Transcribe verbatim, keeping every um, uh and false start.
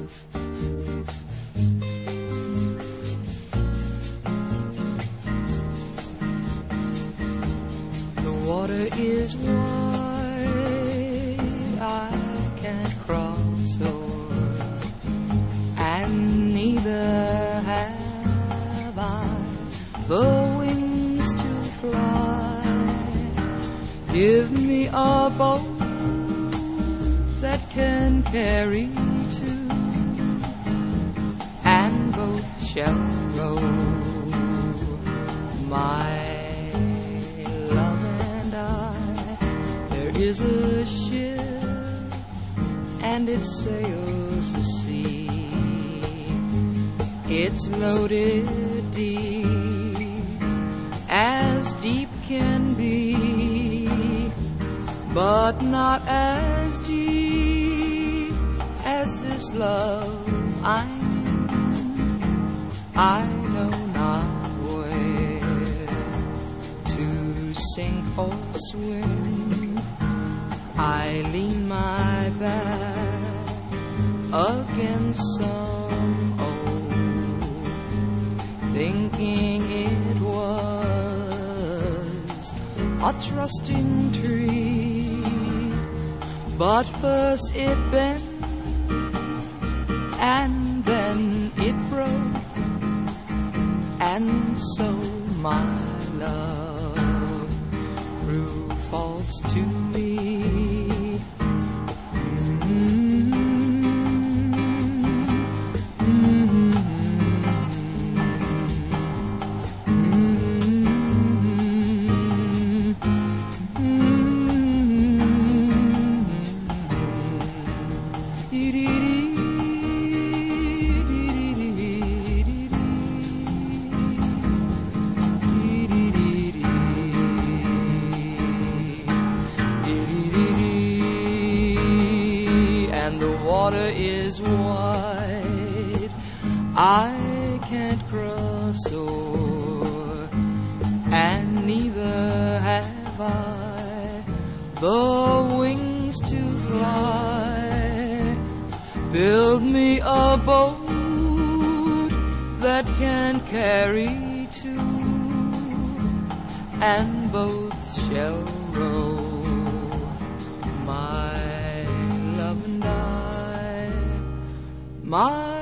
The water is wide, I can't cross o'er, and neither have I the wings to fly. Give me a boat that can carry two, and both shall row. My love and I, there is a ship, and it sails the sea. It's loaded deep, as deep can be, but not as deep as this love I'm in. I know not where to sink or swim. I lean my back against some oak, thinking it was a trusting tree. But first it bent, and then it broke, and so my love grew false to me. And the water is wide, I can't cross o'er, and neither have I the wings to fly. Build me a boat that can carry two, and both shall row. My love and I, my